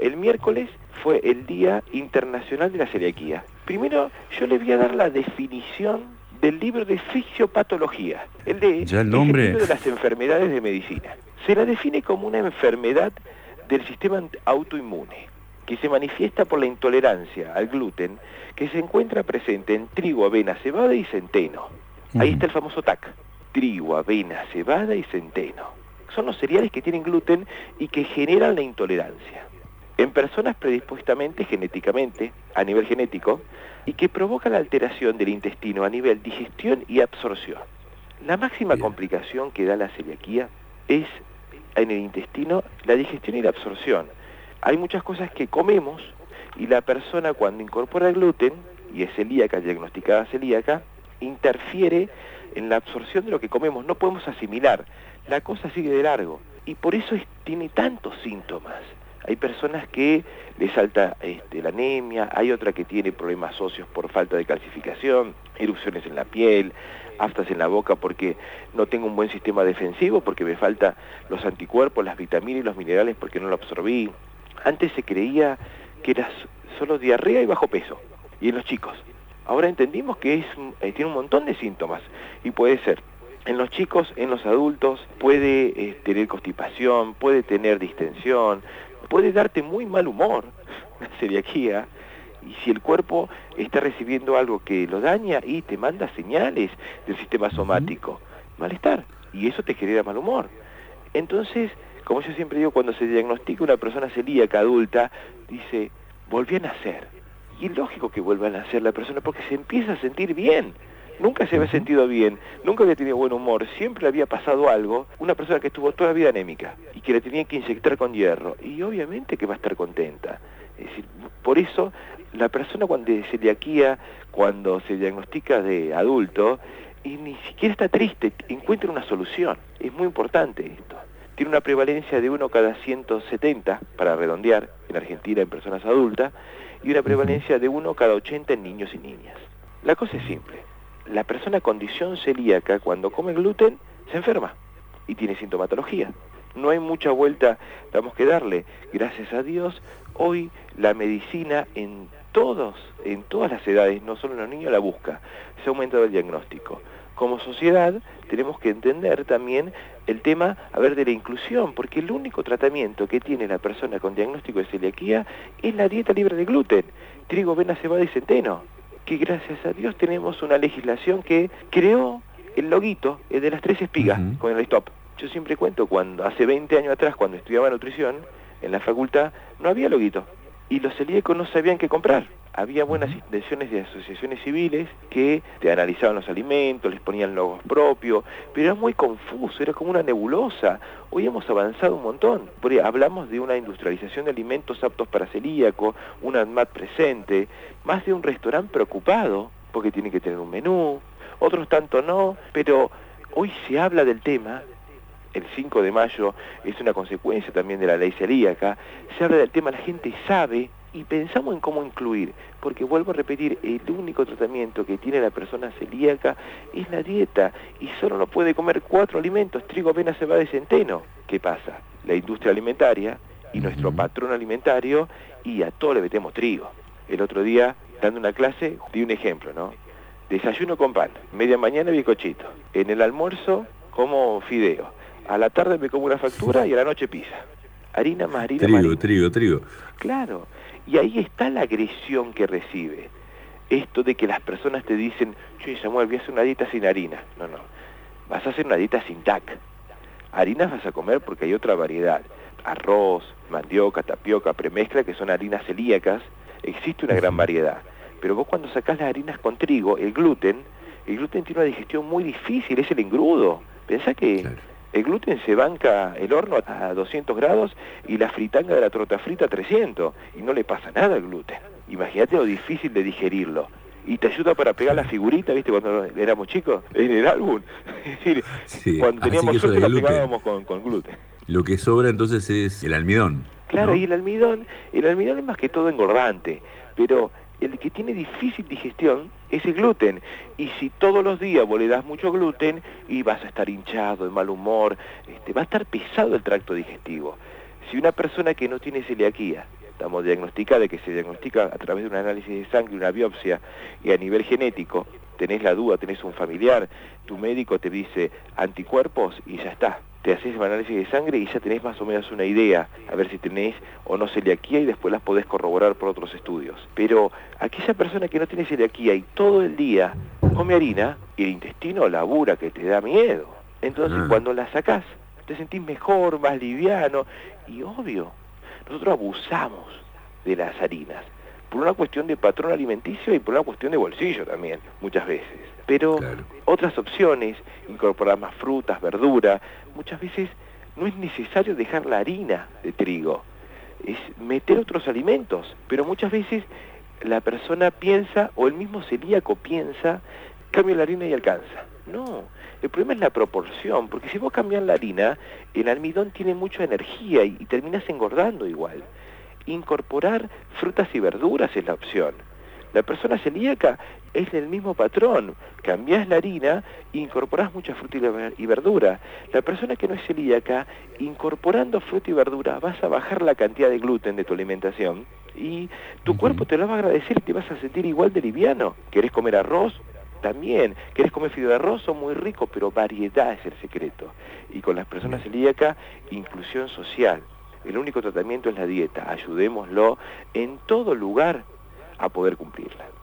el miércoles fue el Día Internacional de la Celiaquía. Primero, yo le voy a dar la definición del libro de fisiopatología, Ya el nombre. es el libro de las enfermedades de medicina. Se la define como una enfermedad del sistema autoinmune, que se manifiesta por la intolerancia al gluten, que se encuentra presente en trigo, avena, cebada y centeno. Ahí está el famoso TAC, trigo, avena, cebada y centeno. Son los cereales que tienen gluten y que generan la intolerancia en personas predispuestamente genéticamente, a nivel genético, y que provoca la alteración del intestino a nivel digestión y absorción. La máxima complicación que da la celiaquía es en el intestino, la digestión y la absorción. Hay muchas cosas que comemos y la persona cuando incorpora el gluten, y es celíaca, diagnosticada celíaca, interfiere en la absorción de lo que comemos, no podemos asimilar, la cosa sigue de largo, y por eso tiene tantos síntomas. Hay personas que les salta la anemia, hay otra que tiene problemas óseos por falta de calcificación, erupciones en la piel, aftas en la boca porque no tengo un buen sistema defensivo, porque me faltan los anticuerpos, las vitaminas y los minerales porque no lo absorbí. Antes se creía que era solo diarrea y bajo peso, y en los chicos. Ahora entendimos que tiene un montón de síntomas, y puede ser en los chicos, en los adultos, puede tener constipación, puede tener distensión, puede darte muy mal humor, la celiaquía, y si el cuerpo está recibiendo algo que lo daña y te manda señales del sistema somático, malestar, y eso te genera mal humor. Entonces, como yo siempre digo, cuando se diagnostica una persona celíaca adulta, dice, volví a nacer. Y es lógico que vuelva a nacer la persona porque se empieza a sentir bien. Nunca se había sentido bien, nunca había tenido buen humor, siempre le había pasado algo, una persona que estuvo toda la vida anémica y que le tenían que inyectar con hierro, y obviamente que va a estar contenta. Es decir, por eso la persona cuando de celiaquía, cuando se diagnostica de adulto, y ni siquiera está triste, encuentra una solución. Es muy importante esto. Tiene una prevalencia de 1 cada 170, para redondear, en Argentina en personas adultas, y una prevalencia de 1 cada 80 en niños y niñas. La cosa es simple. La persona con condición celíaca, cuando come gluten, se enferma y tiene sintomatología. No hay mucha vuelta, tenemos que darle. Gracias a Dios, hoy la medicina en todas las edades, no solo en los niños, la busca. Se ha aumentado el diagnóstico. Como sociedad tenemos que entender también el tema, de la inclusión, porque el único tratamiento que tiene la persona con diagnóstico de celiaquía es la dieta libre de gluten, trigo, avena, cebada y centeno, que gracias a Dios tenemos una legislación que creó el loguito, el de las 3 espigas, con el stop. Yo siempre cuento, cuando hace 20 años atrás, cuando estudiaba nutrición, en la facultad, no había loguito, y los celíacos no sabían qué comprar. Había buenas intenciones de asociaciones civiles que te analizaban los alimentos, les ponían logos propios, pero era muy confuso, era como una nebulosa. Hoy hemos avanzado un montón. Hablamos de una industrialización de alimentos aptos para celíacos, un ANMAT presente, más de un restaurante preocupado, porque tiene que tener un menú, otros tanto no, pero hoy se habla del tema. El 5 de mayo es una consecuencia también de la ley celíaca, se habla del tema, la gente sabe, y pensamos en cómo incluir, porque vuelvo a repetir, el único tratamiento que tiene la persona celíaca es la dieta, y solo no puede comer 4 alimentos, trigo, avena, cebada y centeno. ¿Qué pasa? La industria alimentaria y nuestro patrón alimentario, y a todo le metemos trigo. El otro día, dando una clase, di un ejemplo, ¿no? Desayuno con pan, media mañana bizcochito, en el almuerzo como fideo, a la tarde me como una factura y a la noche pizza. Harina más harina más harina. Trigo. Claro. Y ahí está la agresión que recibe. Esto de que las personas te dicen, che, Samuel, voy a hacer una dieta sin harina. No. Vas a hacer una dieta sin TAC. Harinas vas a comer porque hay otra variedad. Arroz, mandioca, tapioca, premezcla, que son harinas celíacas. Existe una gran variedad. Pero vos cuando sacás las harinas con trigo, el gluten tiene una digestión muy difícil, es el engrudo. Pensá que... Claro. El gluten se banca el horno a 200 grados y la fritanga de la torta frita a 300, y no le pasa nada al gluten. Imagínate lo difícil de digerirlo. Y te ayuda para pegar la figurita, ¿viste? Cuando éramos chicos, en el álbum. Es decir, sí, cuando teníamos suerte lo pegábamos con gluten. Lo que sobra entonces es el almidón. Claro, ¿no? Y el almidón es más que todo engordante, pero el que tiene difícil digestión es el gluten, y si todos los días vos le das mucho gluten, y vas a estar hinchado, de mal humor, va a estar pesado el tracto digestivo. Si una persona que no tiene celiaquía estamos diagnosticada, de que se diagnostica a través de un análisis de sangre, una biopsia, y a nivel genético, tenés la duda, tenés un familiar, tu médico te dice anticuerpos y ya está. Te haces un análisis de sangre y ya tenés más o menos una idea, a ver si tenés o no celiaquía, y después las podés corroborar por otros estudios. Pero aquella persona que no tiene celiaquía y todo el día come harina, y el intestino labura que te da miedo. Entonces cuando la sacás, te sentís mejor, más liviano, y obvio, nosotros abusamos de las harinas, por una cuestión de patrón alimenticio y por una cuestión de bolsillo también, muchas veces. Pero otras opciones, incorporar más frutas, verdura, muchas veces no es necesario dejar la harina de trigo, es meter otros alimentos, pero muchas veces la persona piensa, o el mismo celíaco piensa, cambio la harina y alcanza. No, el problema es la proporción, porque si vos cambias la harina, el almidón tiene mucha energía y terminás engordando igual. Incorporar frutas y verduras es la opción. La persona celíaca es del mismo patrón, cambiás la harina e incorporás mucha fruta y verdura. La persona que no es celíaca, incorporando fruta y verdura, vas a bajar la cantidad de gluten de tu alimentación y tu cuerpo te lo va a agradecer y te vas a sentir igual de liviano. ¿Querés comer arroz? También. ¿Querés comer fideo de arroz? Son muy ricos, pero variedad es el secreto. Y con las personas celíacas, inclusión social. El único tratamiento es la dieta. Ayudémoslo en todo lugar a poder cumplirla.